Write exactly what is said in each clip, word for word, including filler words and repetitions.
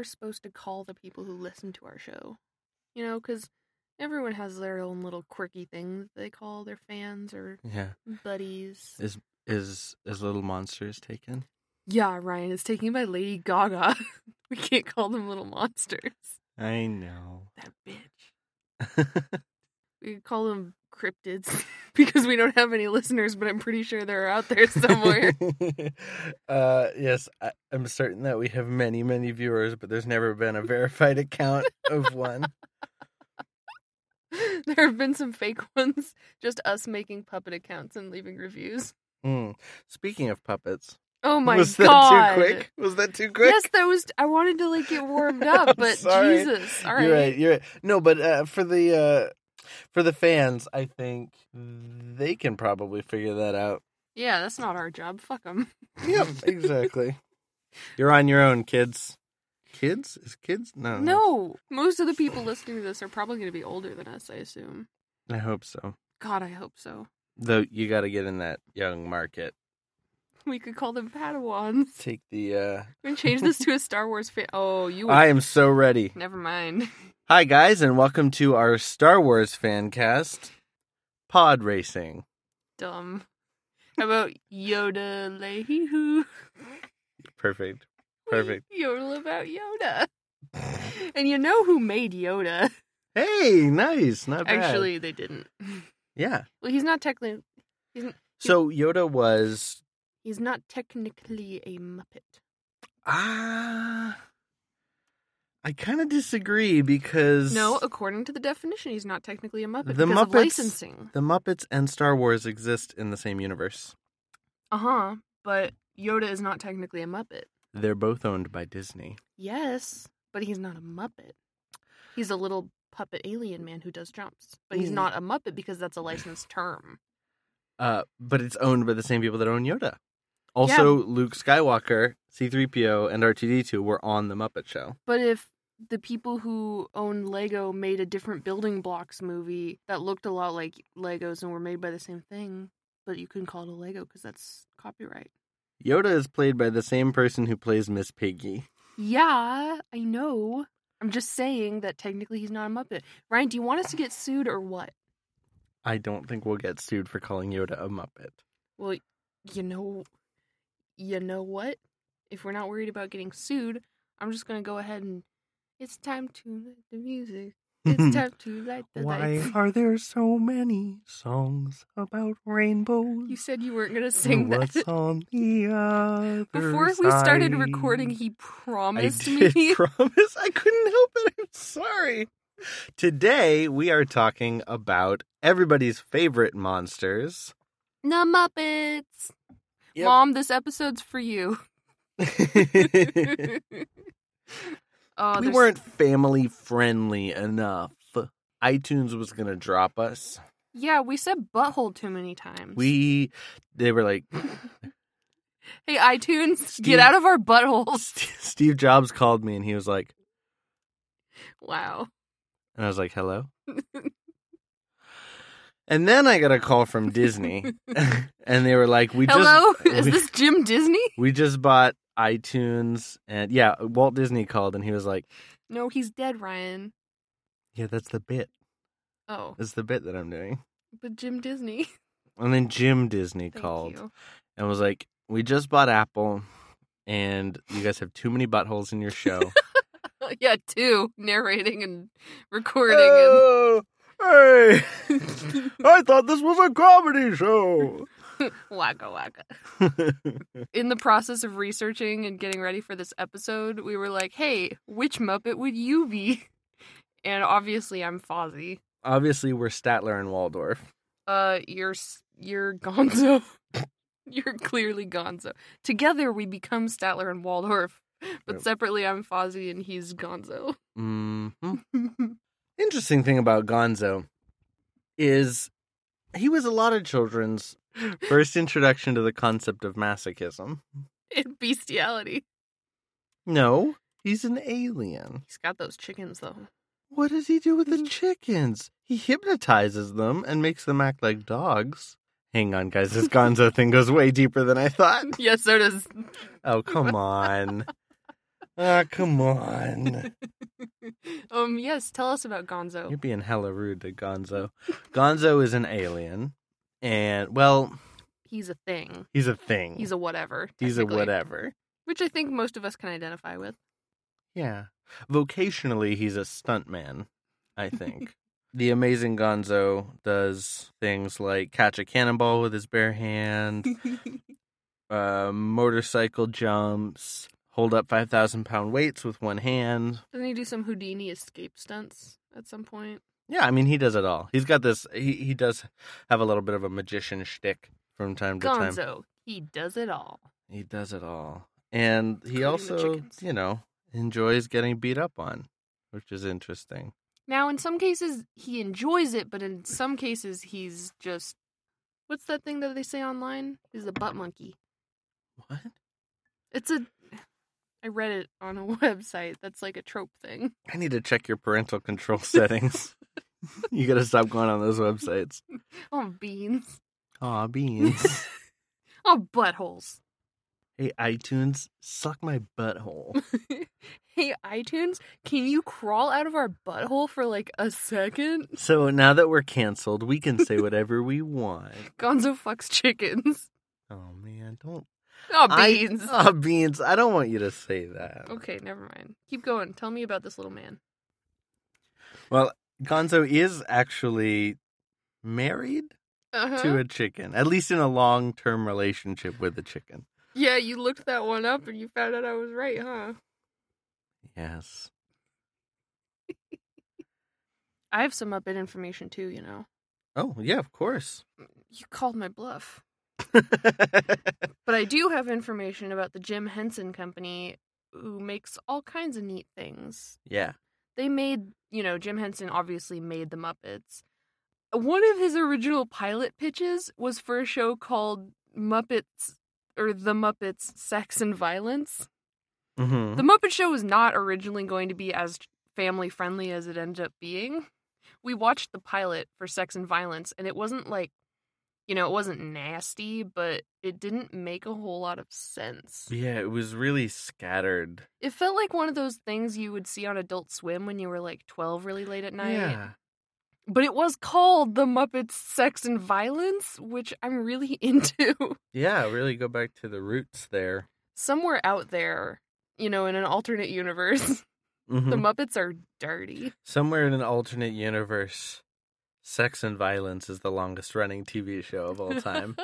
we're supposed to call the people who listen to our show. You know, because everyone has their own little quirky things they call their fans or yeah. buddies. Is is is Little Monsters taken? Yeah, Ryan, it's taken by Lady Gaga. We can't call them little monsters. I know. That bitch. We could call them cryptids because we don't have any listeners, but I'm pretty sure they're out there somewhere. uh, yes, I, I'm certain that we have many, many viewers, but there's never been a verified account of one. There have been some fake ones, just us making puppet accounts and leaving reviews. Mm. Speaking of puppets. Oh my was god. Was that too quick? Was that too quick? Yes, that was, I wanted to like get warmed up, but sorry. Jesus. All right. You're right, you're right. No, but uh, for the, uh, for the fans, I think they can probably figure that out. Yeah, that's not our job. Fuck them. Yep, exactly. You're on your own, kids. Kids? Is kids? No. No. Most of the people listening to this are probably going to be older than us, I assume. I hope so. God, I hope so. Though you got to get in that young market. We could call them Padawans. Take the, uh... We can change this to a Star Wars fan. Oh, you would... I am so ready. Never mind. Hi, guys, and welcome to our Star Wars fan cast, Pod Racing. Dumb. How about Yoda Lehi-hoo? Perfect. Perfect. We yodel about Yoda. And you know who made Yoda? Hey, nice. Not bad. Actually, they didn't. Yeah. Well, he's not technically... He's, he's, so, Yoda was... He's not technically a Muppet. Ah... I kind of disagree because... No, according to the definition, he's not technically a Muppet the because Muppets, of licensing. The Muppets and Star Wars exist in the same universe. Uh-huh, but Yoda is not technically a Muppet. They're both owned by Disney. Yes, but he's not a Muppet. He's a little puppet alien man who does jumps. But he's not a Muppet because that's a licensed term. Uh, but it's owned by the same people that own Yoda. Also, yeah. Luke Skywalker, C three P O, and R two D two were on The Muppet Show. But if the people who own Lego made a different building blocks movie that looked a lot like Legos and were made by the same thing, but you couldn't call it a Lego because that's copyright. Yoda is played by the same person who plays Miss Piggy. Yeah, I know. I'm just saying that technically he's not a Muppet. Ryan, do you want us to get sued or what? I don't think we'll get sued for calling Yoda a Muppet. Well, you know, you know what? If we're not worried about getting sued, I'm just going to go ahead and... It's time to let the music. It's time to light the Why lights. Why are there so many songs about rainbows? You said you weren't going to sing What's that. on the other Before side? we started recording, he promised I did me. promise. I couldn't help it. I'm sorry. Today, we are talking about everybody's favorite monsters. The Muppets. Yep. Mom, this episode's for you. Oh, we there's... weren't family friendly enough. iTunes was gonna drop us. Yeah, we said butthole too many times. We, they were like, "Hey, iTunes, Steve, get out of our buttholes." Steve Jobs called me and he was like, "Wow," and I was like, "Hello." And then I got a call from Disney, and they were like, "We Hello? just is we, this Jim Disney? We just bought iTunes," and yeah, Walt Disney called, and he was like, "No, he's dead, Ryan." Yeah, that's the bit. Oh, that's the bit that I'm doing. But Jim Disney. And then Jim Disney Thank called you. and was like, "We just bought Apple, and you guys have too many buttholes in your show." Yeah, two narrating and recording. Oh. And... Hey, I thought this was a comedy show. Waka waka. In the process of researching and getting ready for this episode, we were like, hey, which Muppet would you be? And obviously I'm Fozzie. Obviously we're Statler and Waldorf. Uh, you're, you're Gonzo. You're clearly Gonzo. Together we become Statler and Waldorf. But Yep. Separately I'm Fozzie and he's Gonzo. Mm-hmm. Interesting thing about Gonzo is he was a lot of children's first introduction to the concept of masochism. And bestiality. No, he's an alien. He's got those chickens, though. What does he do with the chickens? He hypnotizes them and makes them act like dogs. Hang on, guys. This Gonzo thing goes way deeper than I thought. Yeah, so does... Oh, come on. Ah, come on. um, yes, tell us about Gonzo. You're being hella rude to Gonzo. Gonzo is an alien, and, well... He's a thing. He's a thing. He's a whatever. He's a whatever. Which I think most of us can identify with. Yeah. Vocationally, he's a stuntman, I think. The amazing Gonzo does things like catch a cannonball with his bare hand, uh, motorcycle jumps, hold up five thousand pound weights with one hand. Doesn't he do some Houdini escape stunts at some point? Yeah, I mean, he does it all. He's got this, he, he does have a little bit of a magician shtick from time to time. Gonzo, he does it all. He does it all. And he Including the also, chickens. you know, enjoys getting beat up on, which is interesting. Now, in some cases, he enjoys it, but in some cases, he's just... What's that thing that they say online? He's a butt monkey. What? It's a... I read it on a website. That's like a trope thing. I need to check your parental control settings. You gotta stop going on those websites. Oh, beans. Aw, beans. Oh, buttholes. Hey, iTunes, suck my butthole. Hey, iTunes, can you crawl out of our butthole for like a second? So now that we're canceled, we can say whatever we want. Gonzo fucks chickens. Oh, man, don't... Oh, beans. I... Oh, beans, I don't want you to say that. Okay, never mind. Keep going. Tell me about this little man. Well, Gonzo is actually married Uh-huh. to a chicken, at least in a long-term relationship with a chicken. Yeah, you looked that one up and you found out I was right, huh? Yes. I have some Muppet information too, you know. Oh, yeah, of course. You called my bluff. But I do have information about the Jim Henson Company, who makes all kinds of neat things. Yeah. They made, you know, Jim Henson obviously made the Muppets. One of his original pilot pitches was for a show called Muppets, or The Muppets Sex and Violence. Mm-hmm. The Muppet Show was not originally going to be as family-friendly as it ended up being. We watched the pilot for Sex and Violence, and it wasn't like, you know, it wasn't nasty, but it didn't make a whole lot of sense. Yeah, it was really scattered. It felt like one of those things you would see on Adult Swim when you were like twelve really late at night. Yeah. But it was called The Muppets Sex and Violence, which I'm really into. Yeah, really go back to the roots there. Somewhere out there, you know, in an alternate universe, Mm-hmm. the Muppets are dirty. Somewhere in an alternate universe, Sex and Violence is the longest running T V show of all time.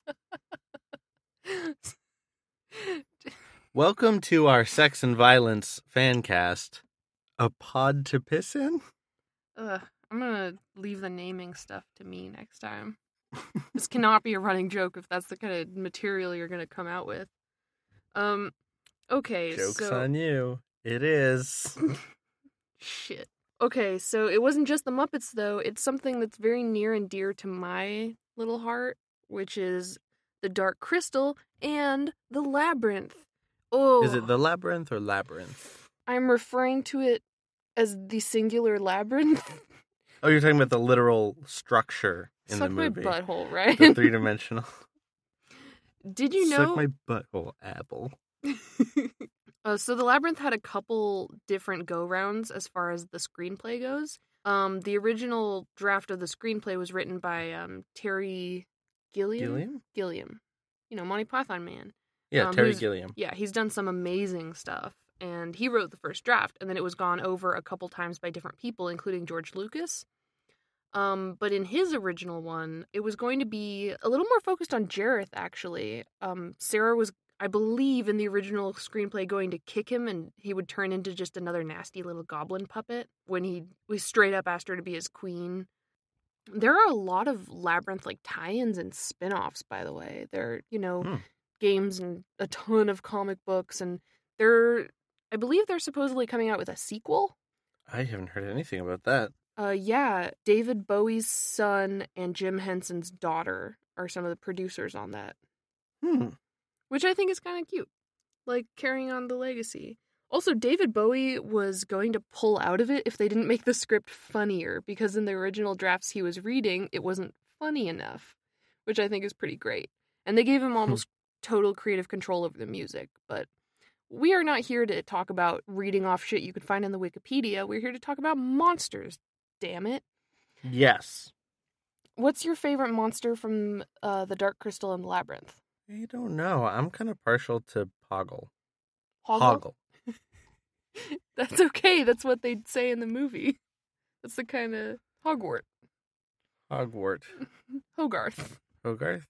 Welcome to our Sex and Violence fan cast. A pod to piss in? Ugh, I'm gonna leave the naming stuff to me next time. This cannot be a running joke if that's the kind of material you're gonna come out with. Um, okay, Joke's so... on you. It is. Shit. Okay, so it wasn't just the Muppets, though. It's something that's very near and dear to my little heart, which is the Dark Crystal and the Labyrinth. Oh, Is it the Labyrinth or Labyrinth? I'm referring to it as the singular Labyrinth. Oh, you're talking about the literal structure in Suck the my movie. butthole, right? The three-dimensional. Did you know? Suck my butthole, Apple. Uh, so the Labyrinth had a couple different go-rounds as far as the screenplay goes. Um, the original draft of the screenplay was written by um, Terry Gilliam. Gilliam? Gilliam. You know, Monty Python man. Yeah, Um, Terry who's- Gilliam. Yeah, he's done some amazing stuff. And he wrote the first draft, and then it was gone over a couple times by different people, including George Lucas. Um, but in his original one, it was going to be a little more focused on Jareth, actually. Um, Sarah was, I believe, in the original screenplay going to kick him, and he would turn into just another nasty little goblin puppet when he we straight up asked her to be his queen. There are a lot of Labyrinth like tie-ins and spin-offs, by the way. There are, you know, Hmm. games and a ton of comic books, and they're, I believe they're supposedly coming out with a sequel. I haven't heard anything about that. Uh, yeah, David Bowie's son and Jim Henson's daughter are some of the producers on that, Hmm. which I think is kind of cute, like carrying on the legacy. Also, David Bowie was going to pull out of it if they didn't make the script funnier, because in the original drafts he was reading, it wasn't funny enough, which I think is pretty great. And they gave him almost total creative control over the music, but we are not here to talk about reading off shit you can find in the Wikipedia. We're here to talk about monsters, damn it. Yes. What's your favorite monster from uh, the Dark Crystal and the Labyrinth? I don't know. I'm kind of partial to Poggle. Hoggle? Hoggle. That's okay. That's what they'd say in the movie. That's the kind of Hogwart. Hogwart. Hogarth. Hogarth?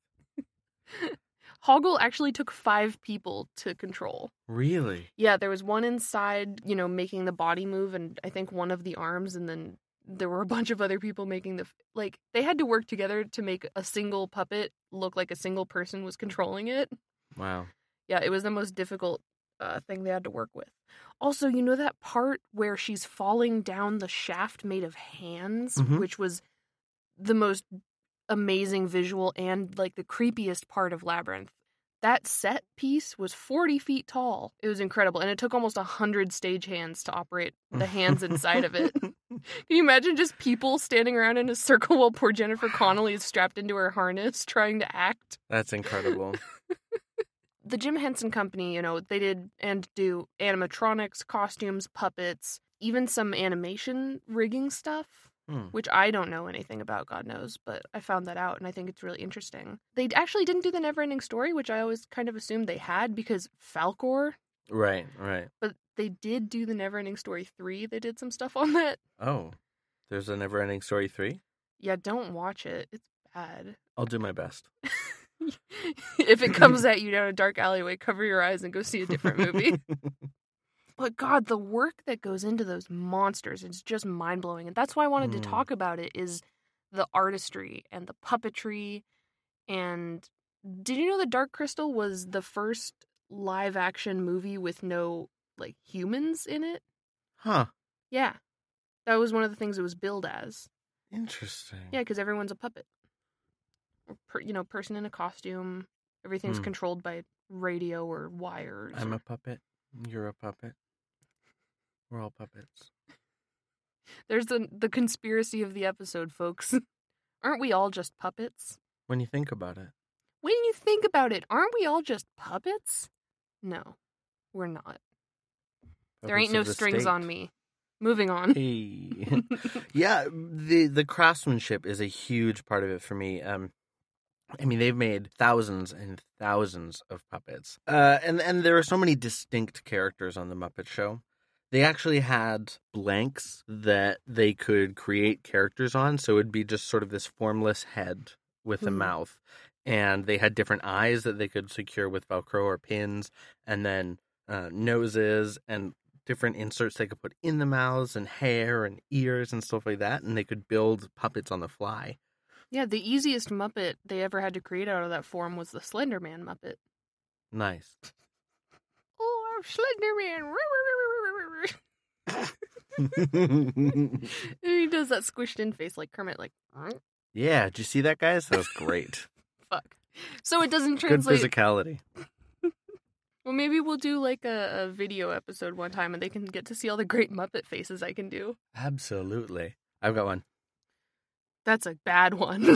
Hoggle actually took five people to control. Really? Yeah, there was one inside, you know, making the body move, and I think one of the arms, and then there were a bunch of other people making the... Like, they had to work together to make a single puppet look like a single person was controlling it. Wow. Yeah, it was the most difficult uh, thing they had to work with. Also, you know that part where she's falling down the shaft made of hands, mm-hmm. which was the most amazing visual and, like, the creepiest part of Labyrinth. That set piece was forty feet tall. It was incredible, and it took almost one hundred stagehands to operate the hands inside of it. Can you imagine just people standing around in a circle while poor Jennifer Connelly is strapped into her harness trying to act? That's incredible. The Jim Henson Company, you know, they did and do animatronics, costumes, puppets, even some animation rigging stuff. Hmm. Which I don't know anything about, God knows, but I found that out, and I think it's really interesting. They actually didn't do the Neverending Story, which I always kind of assumed they had, because Falkor. Right, right. But they did do the Neverending Story three. They did some stuff on that. Oh, there's a Neverending Story three? Yeah, don't watch it. It's bad. I'll do my best. If it comes at you down a dark alleyway, cover your eyes and go see a different movie. But God, the work that goes into those monsters is just mind-blowing. And that's why I wanted mm. to talk about it, is the artistry and the puppetry. And did you know that Dark Crystal was the first live-action movie with no, like, humans in it? Huh. Yeah. That was one of the things it was billed as. Interesting. Yeah, because everyone's a puppet. Or, per, you know, person in a costume. Everything's hmm. controlled by radio or wires. I'm or... a puppet. You're a puppet. We're all puppets. There's the the conspiracy of the episode, folks. Aren't we all just puppets? When you think about it. When you think about it, aren't we all just puppets? No, we're not. Puppets there ain't no the strings state. on me. Moving on. Hey. Yeah, the the craftsmanship is a huge part of it for me. Um, I mean, they've made thousands and thousands of puppets. Uh, and, and there are so many distinct characters on The Muppet Show. They actually had blanks that they could create characters on, so it would be just sort of this formless head with a mm. mouth. And they had different eyes that they could secure with Velcro or pins, and then uh, noses and different inserts they could put in the mouths, and hair and ears and stuff like that, and they could build puppets on the fly. Yeah, the easiest Muppet they ever had to create out of that form was the Slender Man Muppet. Nice. Oh, I'm Slender Man. He does that squished in face like Kermit, like. Yeah, did you see that, guys? That was great. Fuck. So it doesn't translate. Good physicality. Well, maybe we'll do like a, a video episode one time, and they can get to see all the great Muppet faces I can do. Absolutely. I've got one. That's a bad one.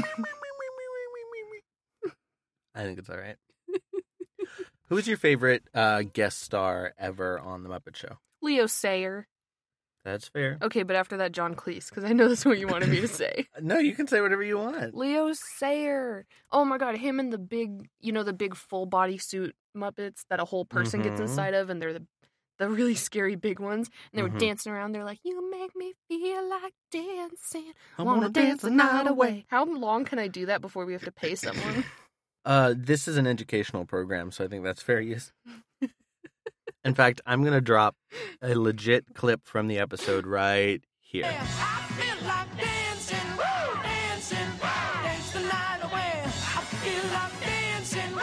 I think it's all right. Who was your favorite uh, guest star ever on The Muppet Show? Leo Sayer. That's fair. Okay, but after that, John Cleese, because I know that's what you wanted me to say. No, you can say whatever you want. Leo Sayer. Oh my God, him and the big, you know, the big full body suit Muppets that a whole person mm-hmm. gets inside of, and they're the the really scary big ones. And they mm-hmm. were dancing around. They're like, "You make me feel like dancing. I wanna, wanna dance the night away." How long can I do that before we have to pay someone? Uh, this is an educational program, so I think that's fair use. In fact, I'm going to drop a legit clip from the episode right here. I feel like dancing, woo, dancing, dance the night away. I feel like dancing,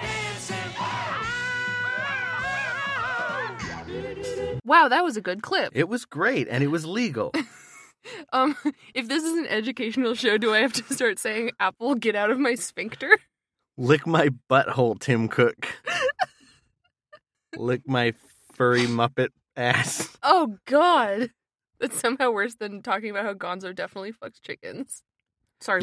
woo, dancing. Wow, that was a good clip. It was great, and it was legal. um, if this is an educational show, do I have to start saying, "Apple, get out of my sphincter"? Lick my butthole, Tim Cook. Lick my furry Muppet ass. Oh, God. That's somehow worse than talking about how Gonzo definitely fucks chickens. Sorry, yep.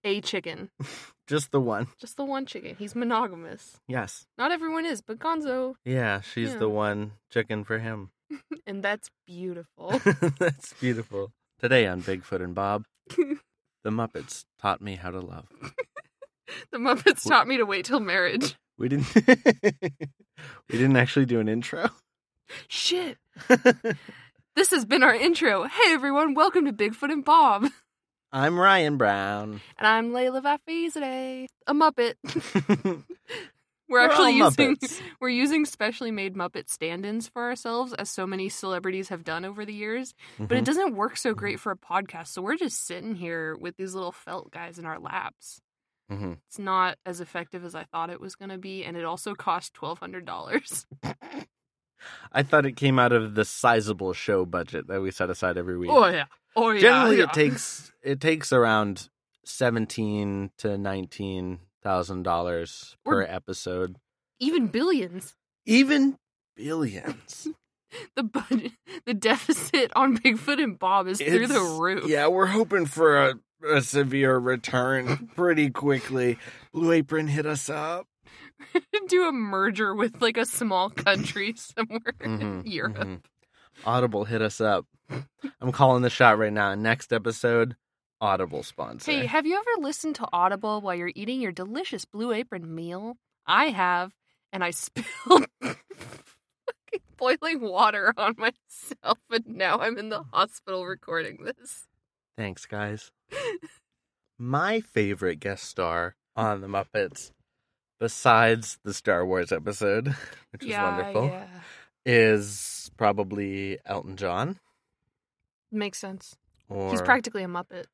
a chicken. Just the one. Just the one chicken. He's monogamous. Yes. Not everyone is, but Gonzo. Yeah, she's Yeah. the one chicken for him. And that's beautiful. That's beautiful. Today on Bigfoot and Bob, the Muppets taught me how to love. The Muppets taught me to wait till marriage. We didn't We didn't actually do an intro. Shit. This has been our intro. Hey everyone, welcome to Bigfoot and Bob. I'm Ryan Brown. And I'm Layla Vafizadeh, a Muppet. We're We're actually all using Muppets. we're using specially made Muppet stand-ins for ourselves, as so many celebrities have done over the years. But it Mhm. doesn't work so great for a podcast, so we're just sitting here with these little felt guys in our laps. Mhm. It's not as effective as I thought it was going to be, and it also cost twelve hundred dollars. I thought it came out of the sizable show budget that we set aside every week. Oh yeah, oh yeah. Generally, yeah. it takes it takes around seventeen to nineteen thousand dollars per Or- episode, even billions. even billions. The budget, the deficit on Bigfoot and Bob is through the It's- roof. Yeah, we're hoping for a, a severe return pretty quickly. Blue Apron hit us up. Do a merger with like a small country somewhere Mhm, in Europe. mhm. Audible hit us up. I'm calling the shot right now. Next episode, Audible sponsor. Hey, have you ever listened to Audible while you're eating your delicious Blue Apron meal? I have, and I spilled fucking boiling water on myself, and now I'm in the hospital recording this. Thanks, guys. My favorite guest star on the Muppets, besides the Star Wars episode, which is wonderful, yeah. is probably Elton John. Makes sense. Or He's practically a Muppet.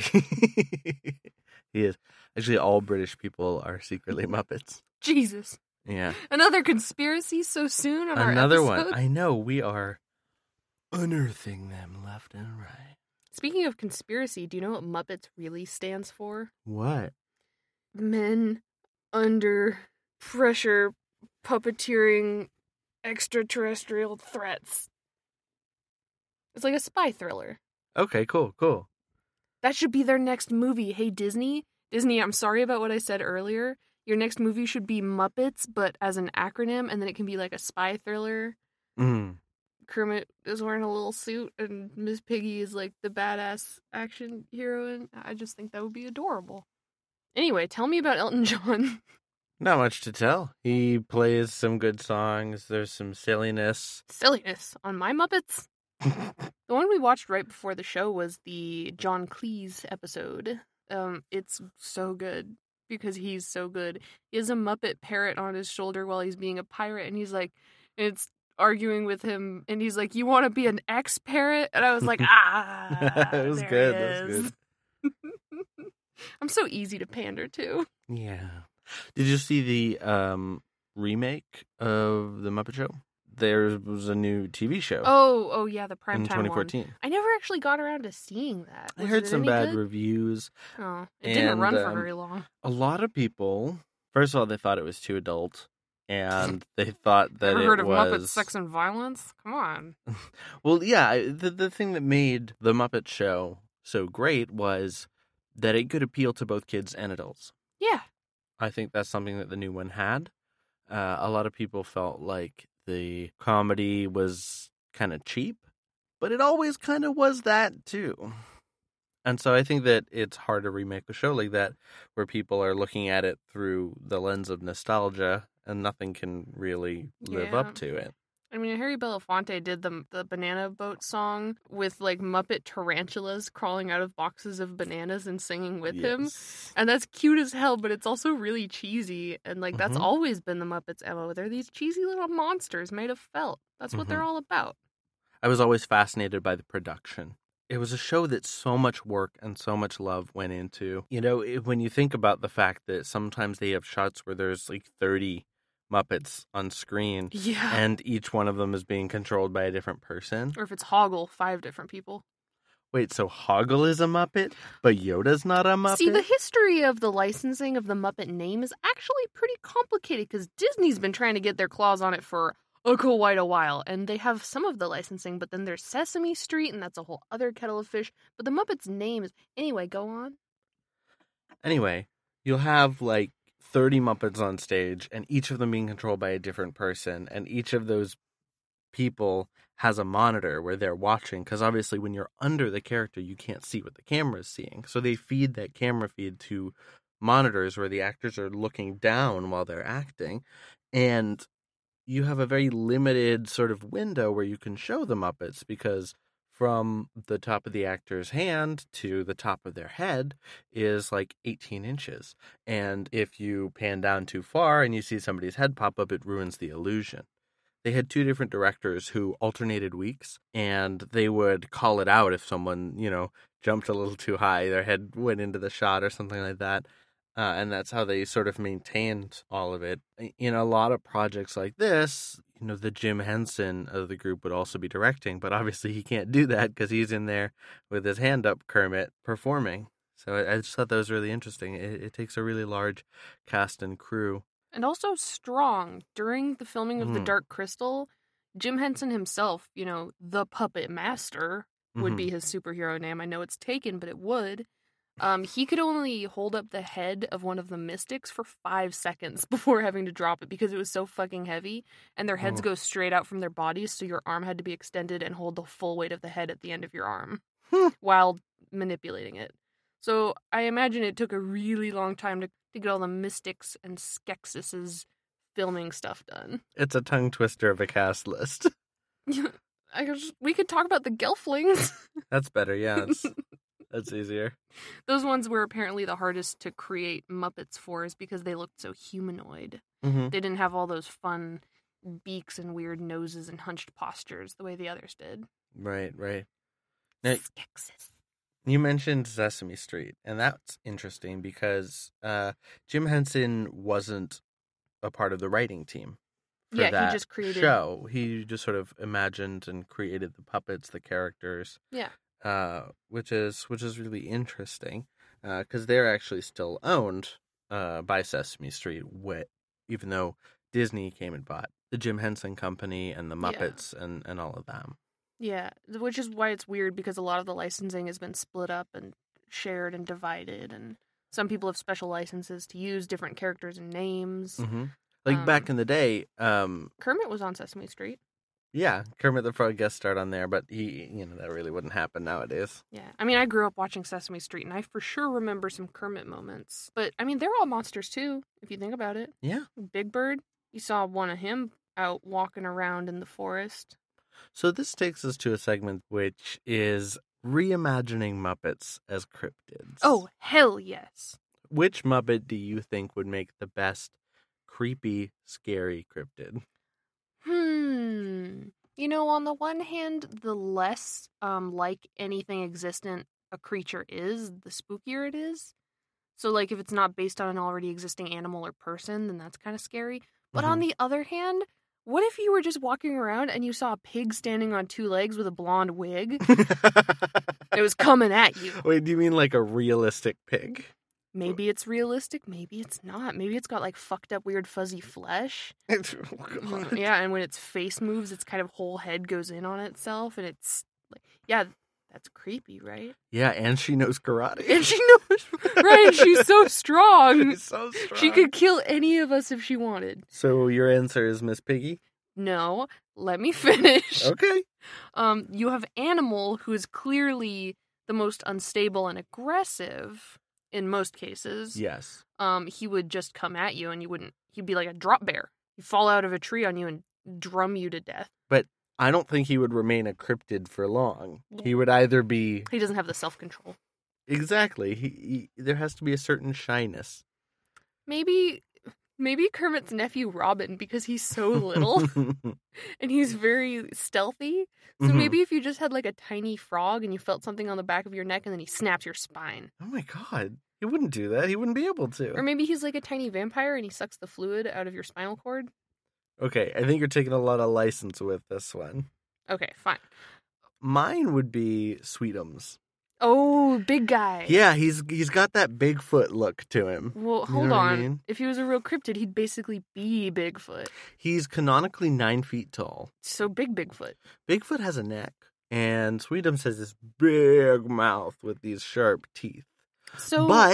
He is. Actually, all British people are secretly Muppets. Jesus. Yeah. Another conspiracy so soon on Another our one. episode? I know, we are unearthing them left and right. Speaking of conspiracy, do you know what Muppets really stands for? What? Men under pressure puppeteering extraterrestrial threats. It's like a spy thriller. Okay, cool, cool. That should be their next movie. Hey, Disney. Disney, I'm sorry about what I said earlier. Your next movie should be Muppets, but as an acronym, and then it can be like a spy thriller. Mm. Kermit is wearing a little suit, and Miss Piggy is like the badass action heroine. I just think that would be adorable. Anyway, tell me about Elton John. Not much to tell. He plays some good songs. There's some silliness. Silliness on My Muppets. The one we watched right before the show was the John Cleese episode. Um, it's so good because he's so good. He has a Muppet parrot on his shoulder while he's being a pirate, and he's like, it's arguing with him, and he's like, "You want to be an ex-parrot?" And I was like, "Ah, It was there good, he that was is." I'm so easy to pander to. Yeah. Did you see the um, remake of The Muppet Show? There was a new T V show Oh, oh yeah, the in primetime twenty one. fourteen. I never actually got around to seeing that. I Was heard it some any bad good? reviews. Oh, it didn't run and, for um, very long. A lot of people, first of all, they thought it was too adult, and they thought that Ever it heard of was Muppet Sex and Violence? Come on. Well, yeah, I- the the thing that made the Muppet Show so great was that it could appeal to both kids and adults. Yeah. I think that's something that the new one had. Uh, a lot of people felt like the comedy was kind of cheap, but it always kind of was that too. And so I think that it's hard to remake a show like that where people are looking at it through the lens of nostalgia and nothing can really live Yeah. up to it. I mean, Harry Belafonte did the the Banana Boat song with like Muppet tarantulas crawling out of boxes of bananas and singing with him. Yes. And that's cute as hell, but it's also really cheesy. And like that's Mhm. always been the Muppets' M O. They're these cheesy little monsters made of felt. That's what they're Mhm. all about. I was always fascinated by the production. It was a show that so much work and so much love went into. You know, it, when you think about the fact that sometimes they have shots where there's like thirty Muppets on screen Yeah. and each one of them is being controlled by a different person. Or if it's Hoggle, five different people. Wait, so Hoggle is a Muppet, but Yoda's not a Muppet? See, the history of the licensing of the Muppet name is actually pretty complicated because Disney's been trying to get their claws on it for a quite a while, and they have some of the licensing, but then there's Sesame Street, and that's a whole other kettle of fish. But the Muppets name is... Anyway, go on. Anyway, you'll have like thirty Muppets on stage, and each of them being controlled by a different person, and each of those people has a monitor where they're watching, because obviously when you're under the character, you can't see what the camera is seeing. So they feed that camera feed to monitors where the actors are looking down while they're acting, and you have a very limited sort of window where you can show the Muppets, because from the top of the actor's hand to the top of their head is like eighteen inches. And if you pan down too far and you see somebody's head pop up, it ruins the illusion. They had two different directors who alternated weeks, and they would call it out if someone, you know, jumped a little too high, their head went into the shot or something like that. Uh, and that's how they sort of maintained all of it. In a lot of projects like this, you know, the Jim Henson of the group would also be directing, but obviously he can't do that because he's in there with his hand up, Kermit, performing. So I, I just thought that was really interesting. It, it takes a really large cast and crew. And also strong. During the filming of Mm. The Dark Crystal, Jim Henson himself, you know, the Puppet Master would Mhm. be his superhero name. I know it's taken, but it would. Um, he could only hold up the head of one of the Mystics for five seconds before having to drop it because it was so fucking heavy, and their heads Oh. go straight out from their bodies, so your arm had to be extended and hold the full weight of the head at the end of your arm Hmm. while manipulating it. So I imagine it took a really long time to, to get all the Mystics and Skeksis' filming stuff done. It's a tongue twister of a cast list. I guess we could talk about the Gelflings. That's better, yeah. It's, that's easier. Those ones were apparently the hardest to create Muppets for is because they looked so humanoid. Mm-hmm. They didn't have all those fun beaks and weird noses and hunched postures the way the others did. Right, right. Now, Skeksis. you mentioned Sesame Street, and that's interesting because uh, Jim Henson wasn't a part of the writing team for Yeah, he that just created- show. He just sort of imagined and created the puppets, the characters, Yeah. uh, which is which is really interesting because they're actually still owned uh, by Sesame Street, wh- even though Disney came and bought the Jim Henson Company and the Yeah. Muppets and, and all of them. Yeah, which is why it's weird because a lot of the licensing has been split up and shared and divided, and some people have special licenses to use different characters and names. Mm-hmm. Like Um, back in the day, um, Kermit was on Sesame Street. yeah, Kermit the Frog guest starred on there, but he, you know, that really wouldn't happen nowadays. Yeah, I mean, I grew up watching Sesame Street, and I for sure remember some Kermit moments. But, I mean, they're all monsters, too, if you think about it. Yeah. Big Bird, you saw one of him out walking around in the forest. So this takes us to a segment which is reimagining Muppets as cryptids. Oh, hell yes. Which Muppet do you think would make the best creepy, scary cryptid? Hmm. You know, on the one hand, the less um like anything existent a creature is, the spookier it is. So, like, if it's not based on an already existing animal or person, then that's kind of scary. But on Mhm. the other hand, what if you were just walking around and you saw a pig standing on two legs with a blonde wig? It was coming at you. Wait, do you mean like a realistic pig? Maybe it's realistic, maybe it's not. Maybe it's got, like, fucked up, weird, fuzzy flesh. Oh, Mm, God. Yeah, and when its face moves, its kind of whole head goes in on itself, and it's like, yeah, that's creepy, right? Yeah, and she knows karate. And she knows, right? And she's so strong. She's so strong. She could kill any of us if she wanted. So your answer is Miss Piggy? No, let me finish. Okay. Um, you have Animal, who is clearly the most unstable and aggressive in most cases. Yes. Um, he would just come at you, and you wouldn't. He'd be like a drop bear. He'd fall out of a tree on you and drum you to death. I don't think he would remain a cryptid for long. He would either be He doesn't have the self control. exactly. He, he there has to be a certain shyness. Maybe, maybe Kermit's nephew Robin, because he's so little and he's very stealthy. So Mhm. maybe if you just had like a tiny frog and you felt something on the back of your neck and then he snaps your spine. Oh my God, he wouldn't do that. He wouldn't be able to. Or maybe he's like a tiny vampire and he sucks the fluid out of your spinal cord. Okay, I think you're taking a lot of license with this one. Okay, fine. Mine would be Sweetums. Oh, big guy. Yeah, he's he's got that Bigfoot look to him. Well, You hold know what I on. mean? If he was a real cryptid, he'd basically be Bigfoot. He's canonically nine feet tall. So big Bigfoot. Bigfoot has a neck, and Sweetums has this big mouth with these sharp teeth. So But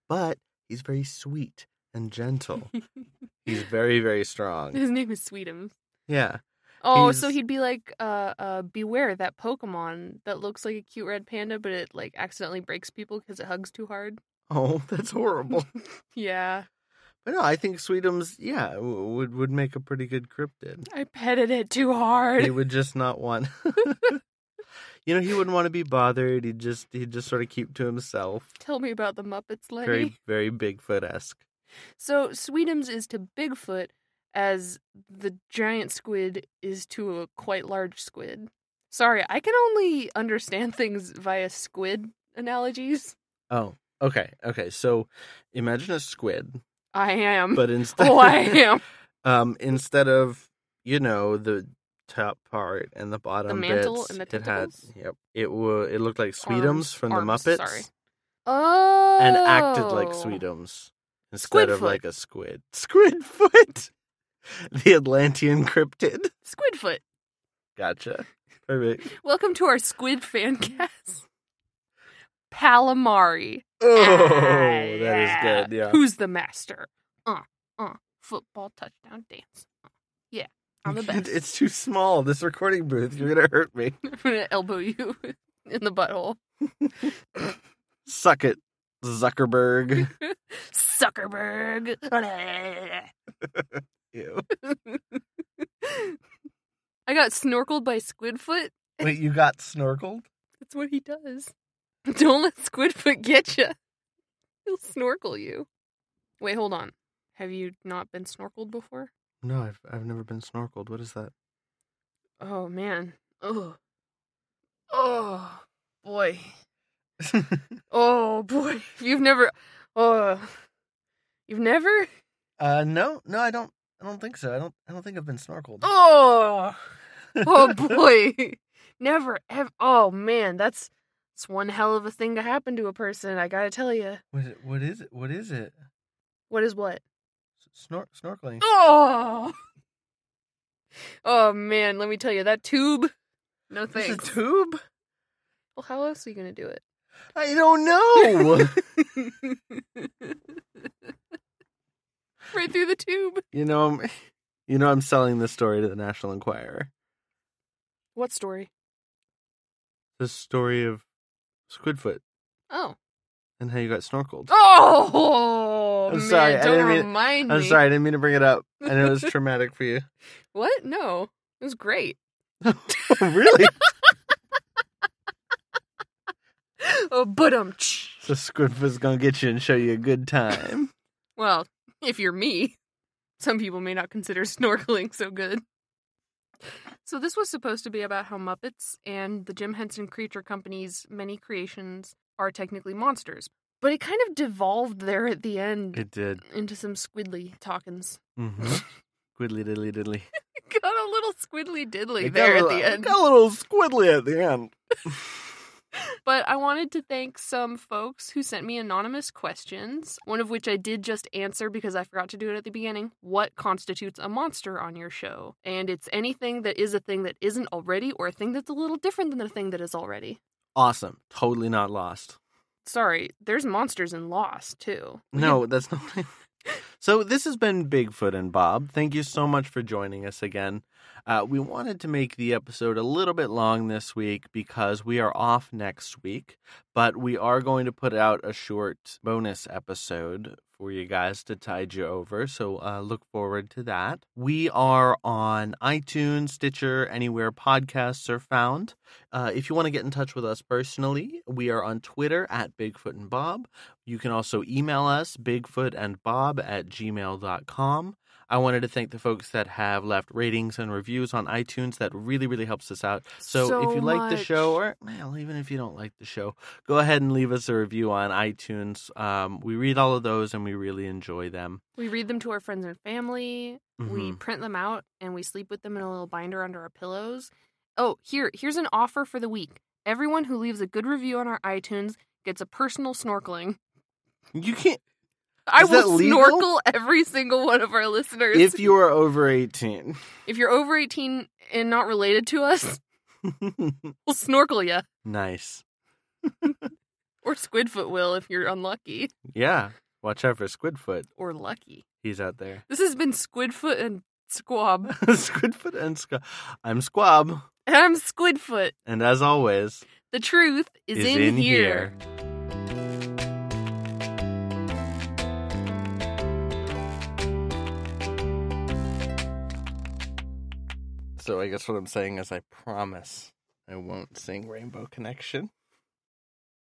but he's very sweet and gentle. He's very, very strong. His name is Sweetums. Yeah. Oh, He's- so he'd be like, uh, uh, Beware, that Pokemon that looks like a cute red panda, but it, like, accidentally breaks people because it hugs too hard. Oh, that's horrible. Yeah. But no, I think Sweetums, yeah, w- would would make a pretty good cryptid. I petted it too hard. He would just not want. You know, he wouldn't want to be bothered. He'd just he'd just sort of keep to himself. Tell me about the Muppets, Lenny. Very very Bigfoot-esque. So, Sweetums is to Bigfoot as the giant squid is to a quite large squid. Sorry, I can only understand things via squid analogies. Oh, okay, okay. So, imagine a squid, I am. but instead, Oh, I am. um, instead of you know the top part and the bottom mantle bits, and the it had tentacles? yep, it wa it looked like Sweetums Arms, from arms, the Muppets, sorry. Oh. and acted like Sweetums instead of Squidfoot. like a squid. Squidfoot, the Atlantean cryptid. Squidfoot. Gotcha. Perfect. Welcome to our squid fan cast. Palamari. Oh, Ah, that is good. Yeah. Who's the master? Uh, uh, football touchdown dance. Uh, yeah, I'm the best. It's too small. This recording booth. You're gonna hurt me. I'm gonna elbow you in the butthole. Suck it, Zuckerberg. Zuckerberg. Ew. I got snorkeled by Squidfoot. Wait, you got snorkeled? That's what he does. Don't let Squidfoot get you. He'll snorkel you. Wait, hold on. Have you not been snorkeled before? No, I've I've never been snorkeled. What is that? Oh, man. Oh. Oh, boy. Oh, boy. You've never... Oh. You've never... uh, no, no, I don't. I don't think so. I don't. I don't think I've been snorkeled. Oh. Oh, boy. Never, ever... Oh, man. That's... It's one hell of a thing to happen to a person, I gotta tell you. What is it? What is it? What is it? What is what? Snor- snorkeling. Oh! Oh, man, let me tell you, that tube... No It's thanks. a tube? Well, how else are you gonna do it? I don't know. Right through the tube. you know, I'm, you know, I'm selling this story to the National Enquirer. What story? The story of Squidfoot Oh. and how you got snorkeled. Oh, I'm man, sorry, I don't didn't mean- remind I'm me. sorry, I didn't mean to bring it up. I know it was traumatic for you. What? No. It was great. Really? Oh, but um. So Squidfoot's gonna get you and show you a good time. Well, if you're me, some people may not consider snorkeling so good. So this was supposed to be about how Muppets and the Jim Henson Creature Company's many creations are technically monsters. But it kind of devolved there at the end It did. into some squidly talkins. Mm-hmm. Squiddly diddly diddly. Got a little squiddly diddly It there got a at little- the end. Got a little squiddly at the end. But I wanted to thank some folks who sent me anonymous questions, one of which I did just answer because I forgot to do it at the beginning. What constitutes a monster on your show? And it's anything that is a thing that isn't already or a thing that's a little different than the thing that is already. Awesome. Totally not lost. Sorry, there's monsters in Lost, too. We No, that's not. So this has been Bigfoot and Bob. Thank you so much for joining us again. Uh, we wanted to make the episode a little bit long this week because we are off next week, but we are going to put out a short bonus episode for you guys to tide you over, so uh, look forward to that. We are on iTunes, Stitcher, anywhere podcasts are found. Uh, if you want to get in touch with us personally, we are on Twitter at Bigfoot and Bob. You can also email us, bigfootandbob at gmail dot com. I wanted to thank the folks that have left ratings and reviews on iTunes. That really, really helps us out. So, So if you like the much. show, or well, even if you don't like the show, go ahead and leave us a review on iTunes. Um, we read all of those and we really enjoy them. We read them to our friends and family. We Mhm. print them out and we sleep with them in a little binder under our pillows. Oh, here, here's an offer for the week. Everyone who leaves a good review on our iTunes gets a personal snorkeling. You can't. I Is that will legal? snorkel every single one of our listeners. If you are over eighteen. If you're over eighteen and not related to us, we'll snorkel you. Nice. Or Or Squidfoot will if you're unlucky. Yeah. Watch out for Squidfoot. Or lucky. He's out there. This has been Squidfoot and Squab. Squidfoot and Squab. I'm Squab. And I'm Squidfoot. And as always, The truth is, is in, in here. here. So I guess what I'm saying is I promise I won't sing Rainbow Connection.